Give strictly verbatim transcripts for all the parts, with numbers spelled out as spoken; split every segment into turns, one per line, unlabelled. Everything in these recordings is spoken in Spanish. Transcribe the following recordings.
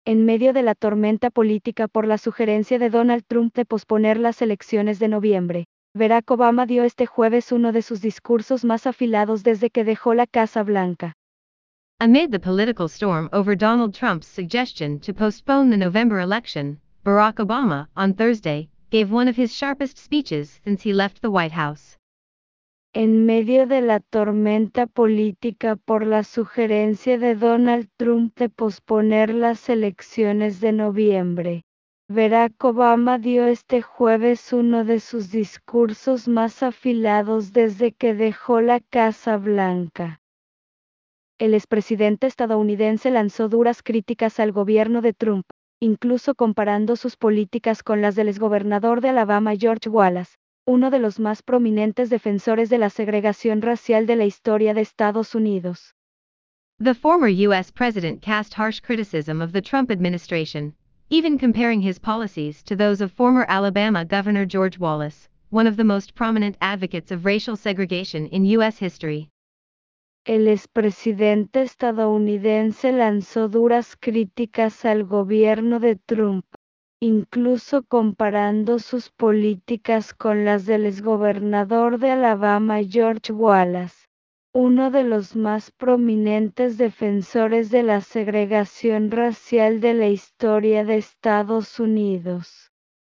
En medio de la tormenta política por la sugerencia de Donald Trump de posponer las elecciones de noviembre, Barack Obama dio este jueves uno de sus discursos más afilados desde que dejó la Casa Blanca.
Amid the political storm over Donald Trump's suggestion to postpone the November election, Barack Obama, on Thursday, gave one of his sharpest speeches since he left the White House.
En medio de la tormenta política por la sugerencia de Donald Trump de posponer las elecciones de noviembre, Barack Obama dio este jueves uno de sus discursos más afilados desde que dejó la Casa Blanca. El expresidente estadounidense lanzó duras críticas al gobierno de Trump, incluso comparando sus políticas con las del exgobernador de Alabama George Wallace, uno de los más prominentes defensores de la segregación racial de la historia de Estados Unidos.
The former U S president cast harsh criticism of the Trump administration, even comparing his policies to those of former Alabama Governor George Wallace, one of the most prominent advocates of racial segregation in U S history.
El expresidente estadounidense lanzó duras críticas al gobierno de Trump, incluso comparando sus políticas con las del exgobernador de Alabama George Wallace, uno de los más prominentes defensores de la segregación racial de la historia de Estados Unidos.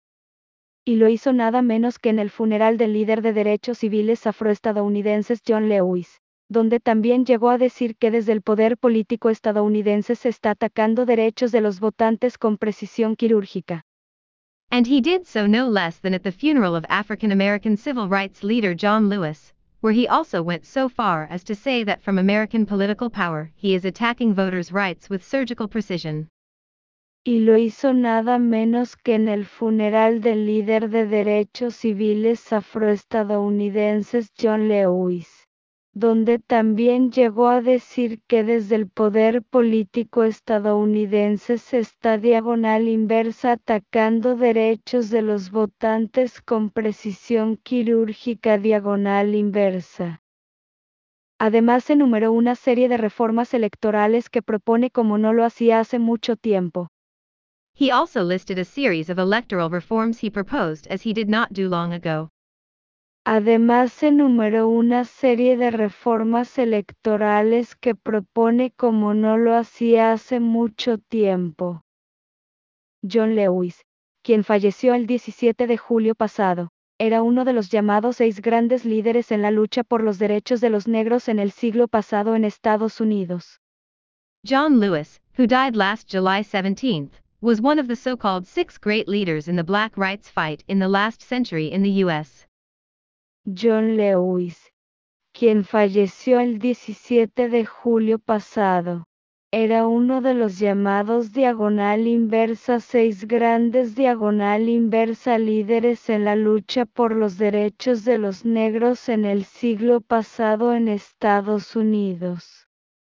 Y lo hizo nada menos que en el funeral del líder de derechos civiles afroestadounidenses John Lewis, donde también llegó a decir que desde el poder político estadounidense se está atacando derechos de los votantes con precisión quirúrgica.
And he did so no less than at the funeral of African American civil rights leader John Lewis, where he also went so far as to say that from American political power he is attacking voters' rights with surgical precision.
Y lo hizo nada menos que en el funeral del líder de derechos civiles afroestadounidenses John Lewis, donde también llegó a decir que desde el poder político estadounidense se está diagonal inversa atacando derechos de los votantes con precisión quirúrgica diagonal inversa. Además enumeró una serie de reformas electorales que propone como no lo hacía hace mucho tiempo.
He also listed a series of electoral reforms he proposed as he did not do long ago.
Además enumeró una serie de reformas electorales que propone como no lo hacía hace mucho tiempo. John Lewis, quien falleció el diecisiete de julio pasado, era uno de los llamados seis grandes líderes en la lucha por los derechos de los negros en el siglo pasado en Estados Unidos.
John Lewis, who died last July seventeenth, was one of the so-called six great leaders in the black rights fight in the last century in the U S.
John Lewis, quien falleció el diecisiete de julio pasado, era uno de los llamados diagonal inversa seis grandes diagonal inversa líderes en la lucha por los derechos de los negros en el siglo pasado en Estados Unidos.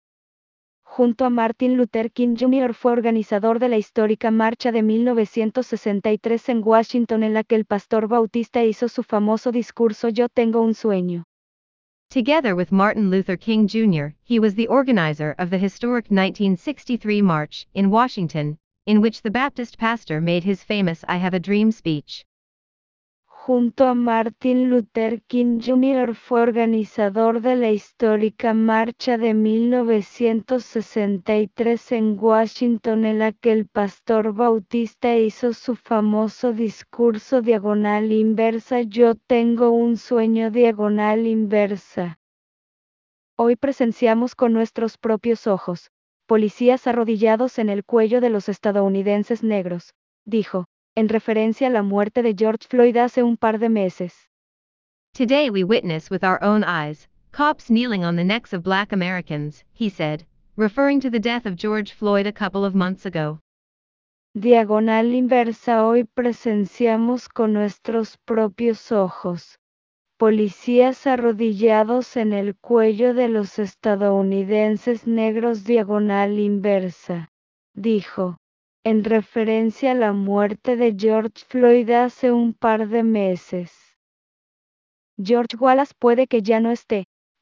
Junto a Martin Luther King junior fue organizador de la histórica marcha de mil novecientos sesenta y tres en Washington en la que el pastor bautista hizo su famoso discurso Yo tengo un sueño.
Together with Martin Luther King Junior, he was the organizer of the historic nineteen sixty-three March in Washington, in which the Baptist pastor made his famous I Have a Dream speech.
Junto a Martin Luther King junior fue organizador de la histórica marcha de mil novecientos sesenta y tres en Washington en la que el pastor bautista hizo su famoso discurso diagonal inversa Yo tengo un sueño diagonal inversa. Hoy presenciamos con nuestros propios ojos, policías arrodillados en el cuello de los estadounidenses negros, dijo, en referencia a la muerte de George Floyd hace un par de meses.
Today we witness with our own eyes, cops kneeling on the necks of black Americans, he said, referring to the death of George Floyd a couple of months ago.
Diagonal inversa hoy presenciamos con nuestros propios ojos, policías arrodillados en el cuello de los estadounidenses negros diagonal inversa, dijo, en referencia a la muerte de George Floyd hace un par de meses. George Wallace puede que ya no esté,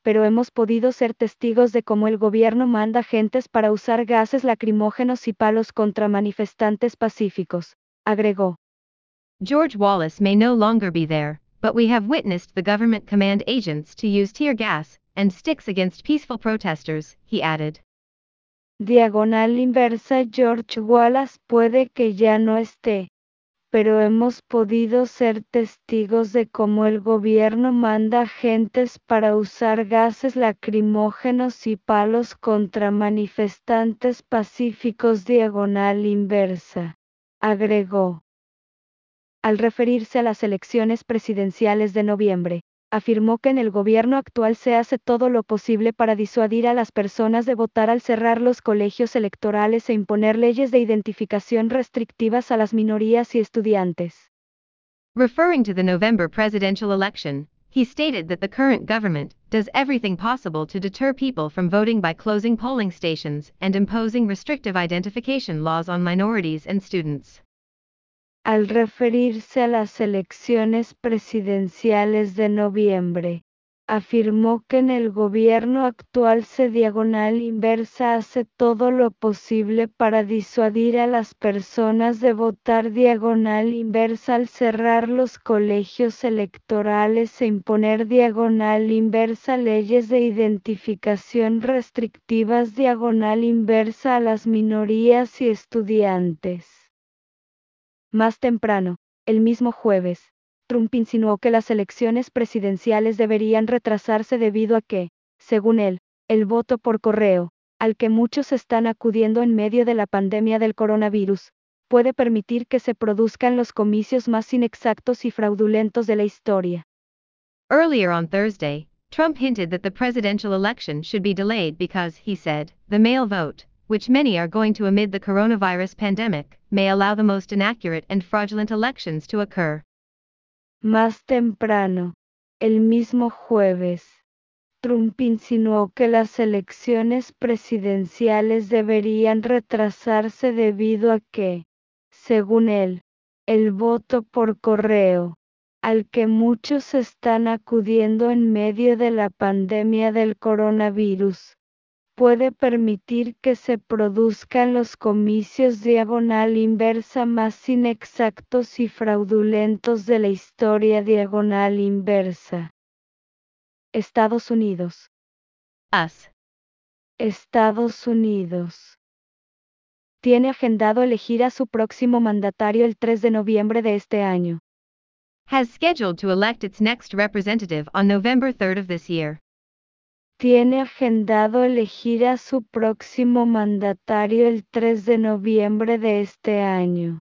pero hemos podido ser testigos de cómo el gobierno manda agentes para usar gases lacrimógenos y palos contra manifestantes pacíficos, agregó.
George Wallace may no longer be there, but we have witnessed the government command agents to use tear gas and sticks against peaceful protesters, he added.
Diagonal inversa. George Wallace puede que ya no esté, pero hemos podido ser testigos de cómo el gobierno manda agentes para usar gases lacrimógenos y palos contra manifestantes pacíficos. Diagonal inversa, agregó. Al referirse a las elecciones presidenciales de noviembre, afirmó que en el gobierno actual se hace todo lo posible para disuadir a las personas de votar al cerrar los colegios electorales e imponer leyes de identificación restrictivas a las minorías y estudiantes.
Referring to the November presidential election, he stated that the current government does everything possible to deter people from voting by closing polling stations and imposing restrictive identification laws on minorities and students.
Al referirse a las elecciones presidenciales de noviembre, afirmó que en el gobierno actual se diagonal inversa hace todo lo posible para disuadir a las personas de votar. Diagonal inversa al cerrar los colegios electorales e imponer diagonal inversa leyes de identificación restrictivas. Diagonal inversa a las minorías y estudiantes. Más temprano, el mismo jueves, Trump insinuó que las elecciones presidenciales deberían retrasarse debido a que, según él, el voto por correo, al que muchos están acudiendo en medio de la pandemia del coronavirus, puede permitir que se produzcan los comicios más inexactos y fraudulentos de la historia.
Earlier on Thursday, Trump hinted that the presidential election should be delayed because, he said, the mail vote, which many are going to amid the coronavirus pandemic, may allow the most inaccurate and fraudulent elections to occur.
Más temprano, el mismo jueves, Trump insinuó que las elecciones presidenciales deberían retrasarse debido a que, según él, el voto por correo, al que muchos están acudiendo en medio de la pandemia del coronavirus, puede permitir que se produzcan los comicios diagonal inversa más inexactos y fraudulentos de la historia. Diagonal inversa. Estados Unidos.
Us.
Estados Unidos. Tiene agendado elegir a su próximo mandatario el tres de noviembre de este año.
Has scheduled to elect its next representative on November third of this year.
Tiene agendado elegir a su próximo mandatario el tres de noviembre de este año.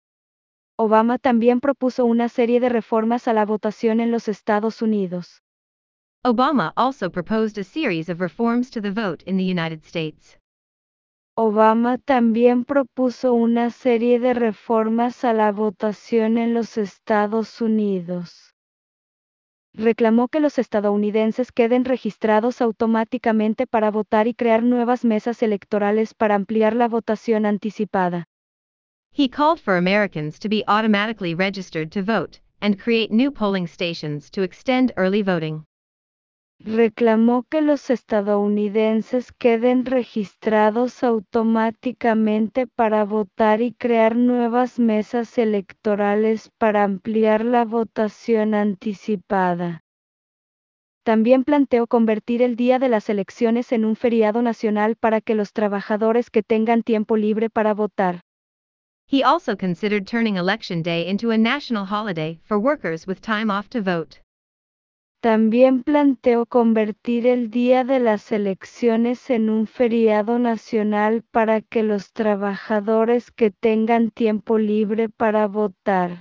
Obama también propuso una serie de reformas a la votación en los Estados Unidos.
Obama also proposed a series of reforms to the vote in the United States.
Obama también propuso una serie de reformas a la votación en los Estados Unidos. Reclamó que los estadounidenses queden registrados automáticamente para votar y crear nuevas mesas electorales para ampliar la votación anticipada.
He called for Americans to be automatically registered to vote and create new polling stations to extend early voting.
Reclamó que los estadounidenses queden registrados automáticamente para votar y crear nuevas mesas electorales para ampliar la votación anticipada. También planteó convertir el día de las elecciones en un feriado nacional para que los trabajadores que tengan tiempo libre para votar.
He also considered turning Election Day into a national holiday for workers with time off to vote.
También planteó convertir el día de las elecciones en un feriado nacional para que los trabajadores que tengan tiempo libre para votar.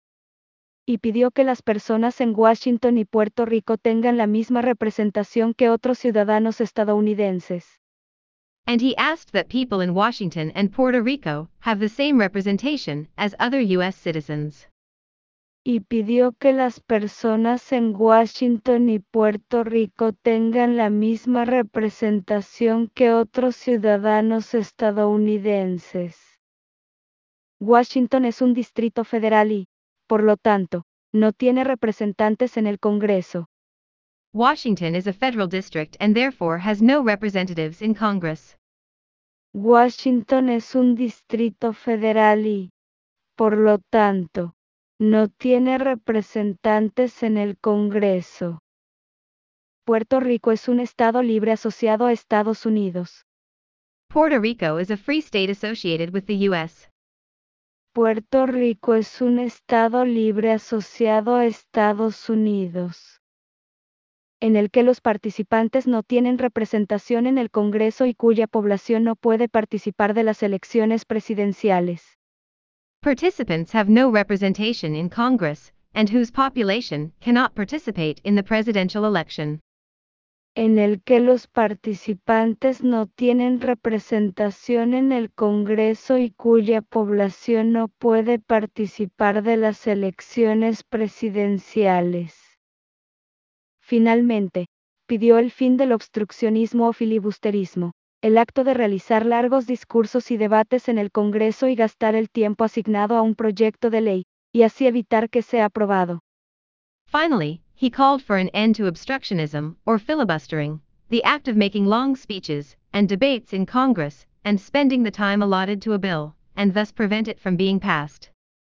Y pidió que las personas en Washington y Puerto Rico tengan la misma representación que otros ciudadanos estadounidenses.
And he asked that people in Washington and Puerto Rico have the same representation as other U S citizens.
Y pidió que las personas en Washington y Puerto Rico tengan la misma representación que otros ciudadanos estadounidenses. Washington es un distrito federal y, por lo tanto, no tiene representantes en el Congreso.
Washington is a federal district and therefore has no representatives in Congress.
Washington es un distrito federal y, por lo tanto, no tiene representantes en el Congreso. Puerto Rico es un estado libre asociado a Estados Unidos.
Puerto Rico is a free state associated with the U S.
Puerto Rico es un estado libre asociado a Estados Unidos, en el que los participantes no tienen representación en el Congreso y cuya población no puede participar de las elecciones presidenciales.
Participants have no representation in Congress, and whose population cannot participate in the presidential election.
En el que los participantes no tienen representación en el Congreso y cuya población no puede participar de las elecciones presidenciales. Finalmente, pidió el fin del obstruccionismo o filibusterismo, el acto de realizar largos discursos y debates en el Congreso y gastar el tiempo asignado a un proyecto de ley, y así evitar que sea aprobado.
Finally, he called for an end to obstructionism, or filibustering, the act of making long speeches and debates in Congress and spending the time allotted to a bill, and thus prevent it from being passed.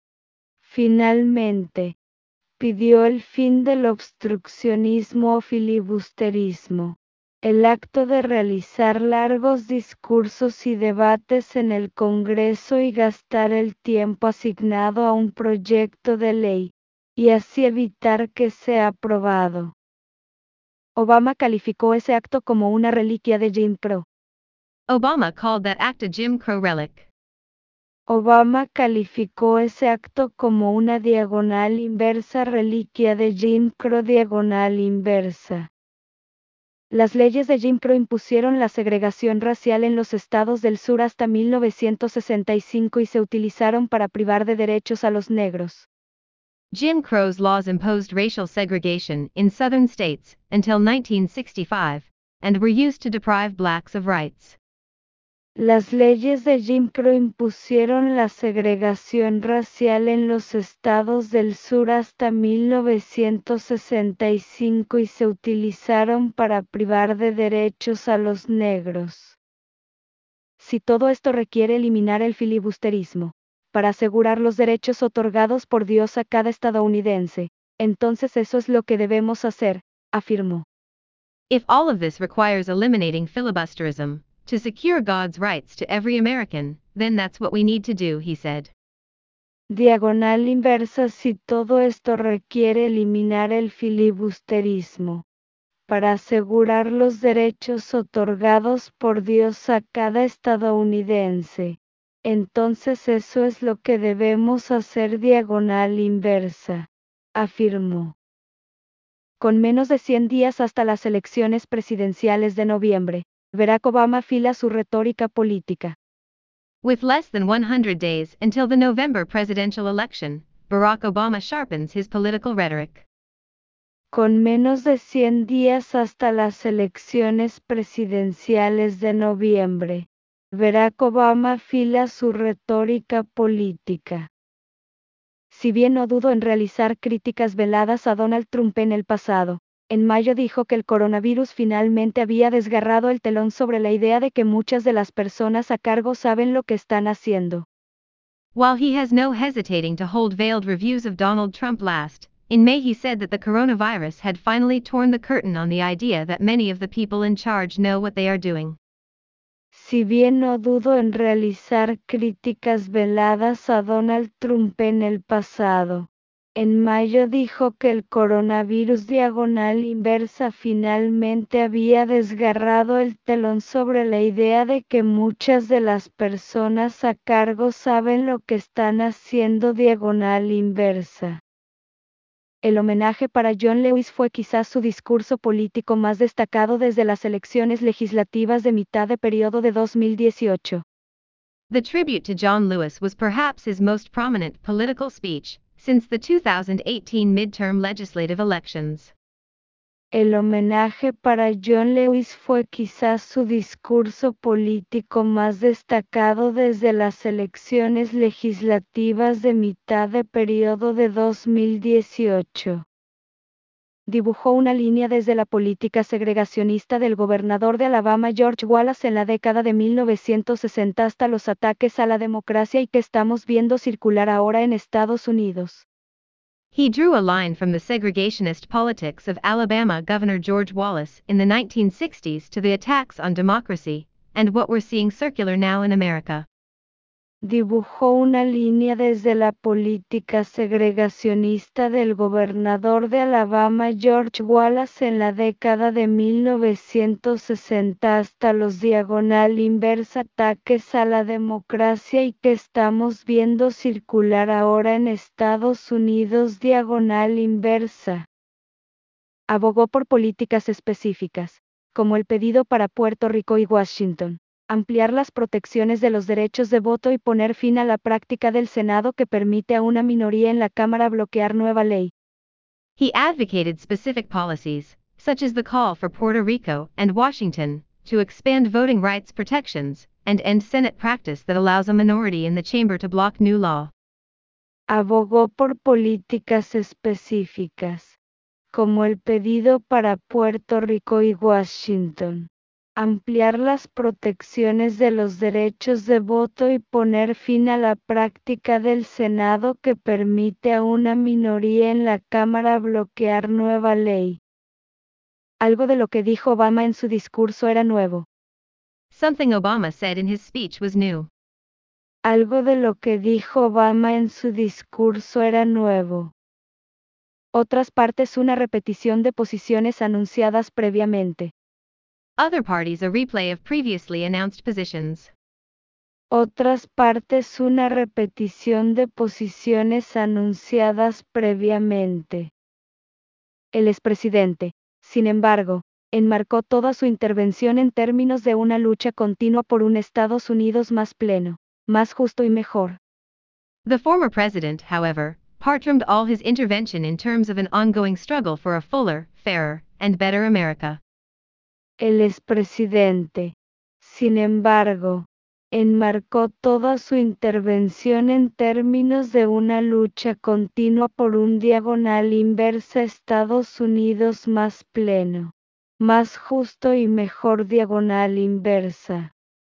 Finalmente, pidió el fin del obstruccionismo o filibusterismo, el acto de realizar largos discursos y debates en el Congreso y gastar el tiempo asignado a un proyecto de ley, y así evitar que sea aprobado. Obama calificó ese acto como una reliquia de Jim Crow.
Obama called that act a Jim Crow relic.
Obama calificó ese acto como una diagonal inversa reliquia de Jim Crow diagonal inversa. Las leyes de Jim Crow impusieron la segregación racial en los estados del sur hasta mil novecientos sesenta y cinco y se utilizaron para privar de derechos a los negros.
Jim Crow's laws imposed racial segregation in southern states until nineteen sixty-five, and were used to deprive blacks of rights.
Las leyes de Jim Crow impusieron la segregación racial en los estados del sur hasta mil novecientos sesenta y cinco y se utilizaron para privar de derechos a los negros. Si todo esto requiere eliminar el filibusterismo, para asegurar los derechos otorgados por Dios a cada estadounidense, entonces eso es lo que debemos hacer, afirmó.
If all of this requires eliminating filibusterism, to secure God's rights to every American, then that's what we need to do, he said.
Diagonal inversa. Si todo esto requiere eliminar el filibusterismo, para asegurar los derechos otorgados por Dios a cada estadounidense, entonces eso es lo que debemos hacer. Diagonal inversa, afirmó. Con menos de cien días hasta las elecciones presidenciales de noviembre, Barack Obama afila su retórica política.
With less than one hundred days until the November presidential election, Barack Obama sharpens his political rhetoric.
Con menos de cien días hasta las elecciones presidenciales de noviembre, Barack Obama afila su retórica política. Si bien no dudo en realizar críticas veladas a Donald Trump en el pasado, en mayo dijo que el coronavirus finalmente había desgarrado el telón sobre la idea de que muchas de las personas a cargo saben lo que están haciendo.
While he has no hesitating to hold veiled reviews of Donald Trump last, in May he said that the coronavirus had finally torn the curtain on the idea that many of the people in charge know what they are doing.
Si bien no dudo en realizar críticas veladas a Donald Trump en el pasado, en mayo dijo que el coronavirus diagonal inversa finalmente había desgarrado el telón sobre la idea de que muchas de las personas a cargo saben lo que están haciendo. Diagonal inversa. El homenaje para John Lewis fue quizás su discurso político más destacado desde las elecciones legislativas de mitad de periodo de dos mil dieciocho.
The tribute to John Lewis was perhaps his most prominent political speech since the two thousand eighteen midterm legislative elections.
El homenaje para John Lewis fue quizás su discurso político más destacado desde las elecciones legislativas de mitad de periodo de dos mil dieciocho. dibujó una línea desde la política segregacionista del gobernador de Alabama George Wallace en la década de mil novecientos sesenta hasta los ataques a la democracia y que estamos viendo circular ahora en Estados Unidos.
He drew a line from the segregationist politics of Alabama Governor George Wallace in the nineteen sixties to the attacks on democracy, and what we're seeing circular now in America.
Dibujó una línea desde la política segregacionista del gobernador de Alabama George Wallace en la década de mil novecientos sesenta hasta los diagonal inversa ataques a la democracia y que estamos viendo circular ahora en Estados Unidos diagonal inversa. Abogó por políticas específicas, como el pedido para Puerto Rico y Washington. Ampliar las protecciones de los derechos de voto y poner fin a la práctica del Senado que permite a una minoría en la Cámara bloquear nueva ley.
He advocated specific policies, such as the call for Puerto Rico and Washington to expand voting rights protections and end Senate practice that allows a minority in the chamber to block new law.
Abogó por políticas específicas, como el pedido para Puerto Rico y Washington. Ampliar las protecciones de los derechos de voto y poner fin a la práctica del Senado que permite a una minoría en la Cámara bloquear nueva ley. Algo de lo que dijo Obama en su discurso era nuevo.
Something Obama said in his speech was new.
Algo de lo que dijo Obama en su discurso era nuevo. Otras partes una repetición de posiciones anunciadas previamente.
Other parties a replay of previously announced positions.
Otras partes una repetición de posiciones anunciadas previamente. El expresidente, sin embargo, enmarcó toda su intervención en términos de una lucha continua por un Estados Unidos más pleno, más justo y mejor.
The former president, however, part-termed all his intervention in terms of an ongoing struggle for a fuller, fairer, and better America.
El expresidente, sin embargo, enmarcó toda su intervención en términos de una lucha continua por un diagonal inversa Estados Unidos más pleno, más justo y mejor diagonal inversa.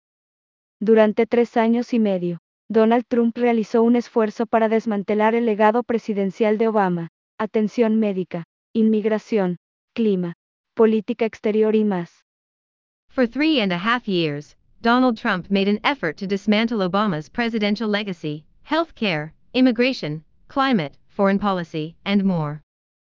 Durante tres años y medio, Donald Trump realizó un esfuerzo para desmantelar el legado presidencial de Obama, atención médica, inmigración, clima, política exterior y más.
For three and a half years, Donald Trump made an effort to dismantle Obama's presidential legacy, health care, immigration, climate, foreign policy, and more.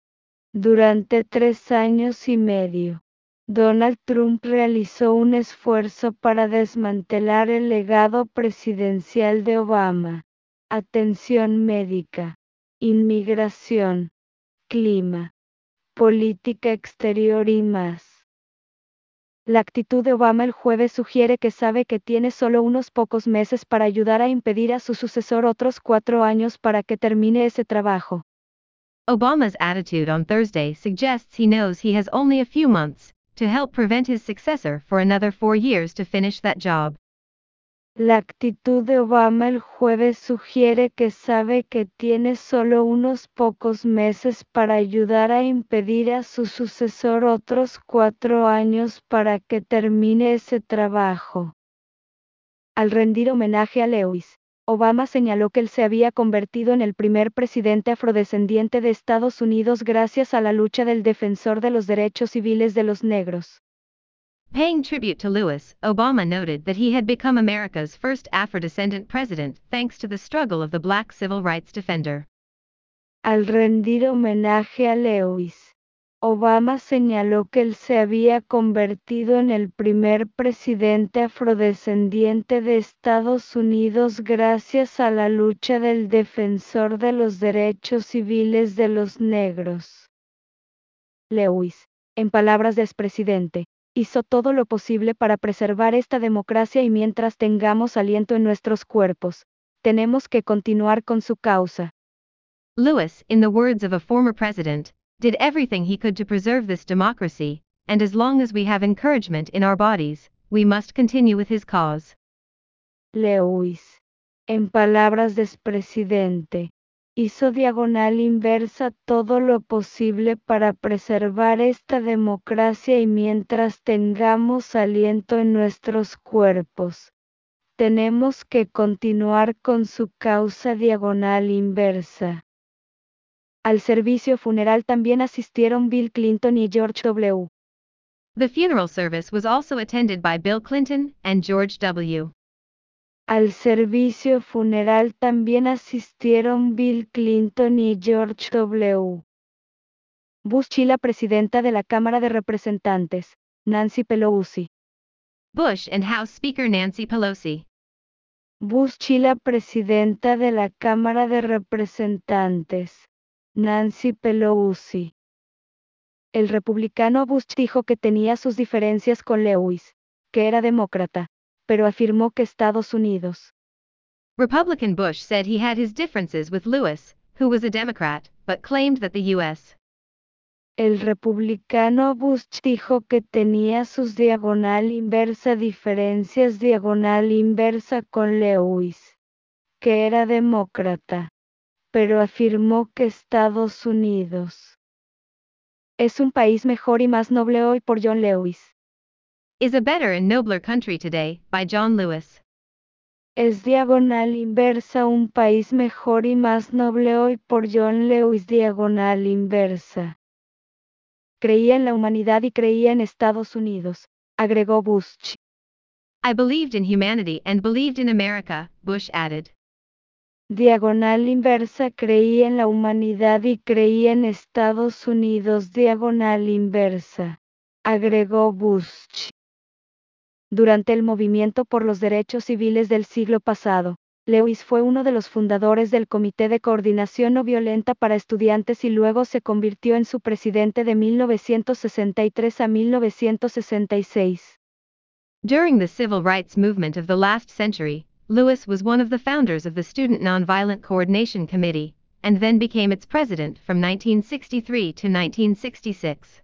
Durante tres años y medio, Donald Trump realizó un esfuerzo para desmantelar el legado presidencial de Obama, atención médica, inmigración, clima, política exterior y más. La actitud de Obama el jueves sugiere que sabe que tiene solo unos pocos meses para ayudar a impedir a su sucesor otros cuatro años para que termine ese trabajo.
Obama's attitude on Thursday suggests he knows he has only a few months to help prevent his successor for another four years to finish that job.
La actitud de Obama el jueves sugiere que sabe que tiene solo unos pocos meses para ayudar a impedir a su sucesor otros cuatro años para que termine ese trabajo. Al rendir homenaje a Lewis, Obama señaló que él se había convertido en el primer presidente afrodescendiente de Estados Unidos gracias a la lucha del defensor de los derechos civiles de los negros.
Paying tribute to Lewis, Obama noted that he had become America's first Afro-descendant president thanks to the struggle of the black civil rights defender.
Al rendir homenaje a Lewis, Obama señaló que él se había convertido en el primer presidente afrodescendiente de Estados Unidos gracias a la lucha del defensor de los derechos civiles de los negros. Lewis, en palabras del expresidente, hizo todo lo posible para preservar esta democracia y mientras tengamos aliento en nuestros cuerpos, tenemos que continuar con su causa.
Lewis, in the words of a former president, did everything he could to preserve this democracy, and as long as we have encouragement in our bodies, we must continue with his cause.
Lewis, en palabras del expresidente, hizo diagonal inversa todo lo posible para preservar esta democracia y mientras tengamos aliento en nuestros cuerpos, tenemos que continuar con su causa diagonal inversa. Al servicio funeral también asistieron Bill Clinton y George W.
The funeral service was also attended by Bill Clinton and George W.
Al servicio funeral también asistieron Bill Clinton y George W. Bush y la presidenta de la Cámara de Representantes, Nancy Pelosi.
Bush and House Speaker Nancy Pelosi.
Bush y la presidenta de la Cámara de Representantes, Nancy Pelosi. El republicano Bush dijo que tenía sus diferencias con Lewis, que era demócrata, pero afirmó que Estados Unidos.
Republican Bush said he had his differences with Lewis, who was a Democrat, but claimed that the U S
El republicano Bush dijo que tenía sus diagonal inversa diferencias diagonal inversa con Lewis, que era demócrata, pero afirmó que Estados Unidos es un país mejor y más noble hoy por John Lewis.
Is a better and nobler country today, by John Lewis.
Es diagonal inversa un país mejor y más noble hoy por John Lewis diagonal inversa. Creía en la humanidad y creía en Estados Unidos, agregó Bush.
I believed in humanity and believed in America, Bush added.
Diagonal inversa creía en la humanidad y creía en Estados Unidos diagonal inversa, agregó Bush. Durante el movimiento por los derechos civiles del siglo pasado, Lewis fue uno de los fundadores del Comité de Coordinación No Violenta para Estudiantes y luego se convirtió en su presidente de mil novecientos sesenta y tres a mil novecientos sesenta y seis.
During the civil rights movement of the last century, Lewis was one of the founders of the Student Nonviolent Coordination Committee, and then became its president from nineteen sixty-three to nineteen sixty-six.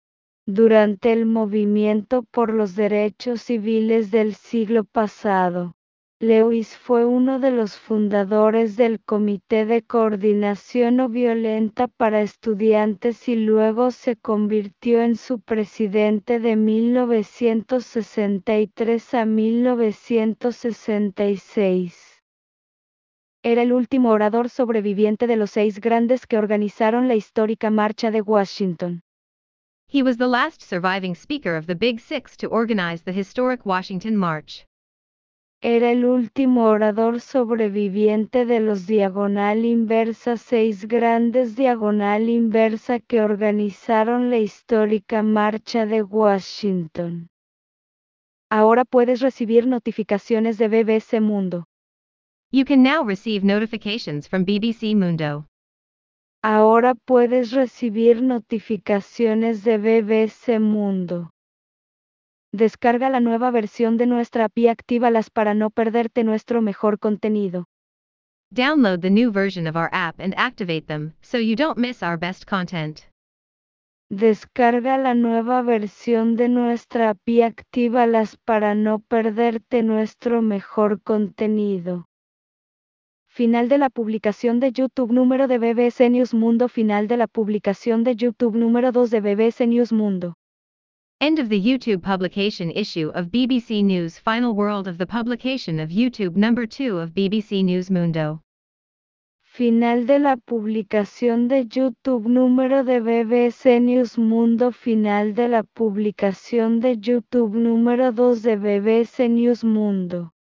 Durante el movimiento por los derechos civiles del siglo pasado, Lewis fue uno de los fundadores del Comité de Coordinación No Violenta para Estudiantes y luego se convirtió en su presidente de mil novecientos sesenta y tres a mil novecientos sesenta y seis. Era el último orador sobreviviente de los seis grandes que organizaron la histórica Marcha de Washington.
He was the last surviving speaker of the Big Six to organize the historic Washington March.
Era el último orador sobreviviente de los diagonal inversa seis grandes diagonal inversa que organizaron la histórica Marcha de Washington. Ahora puedes recibir notificaciones de B B C Mundo.
You can now receive notifications from B B C Mundo.
Ahora puedes recibir notificaciones de B B C Mundo. Descarga la nueva versión de nuestra app y actívalas para no perderte nuestro mejor contenido.
Download the new version of our app and activate them, so you don't miss our best content.
Descarga la nueva versión de nuestra app y actívalas para no perderte nuestro mejor contenido. Final de la publicación de YouTube número de B B C News Mundo. Final de la publicación de YouTube número dos de B B C News Mundo.
End of the YouTube publication issue of B B C News. Final world of the publication of YouTube number two of B B C News Mundo.
Final de la publicación de YouTube número de B B C News Mundo. Final de la publicación de YouTube número dos de B B C News Mundo.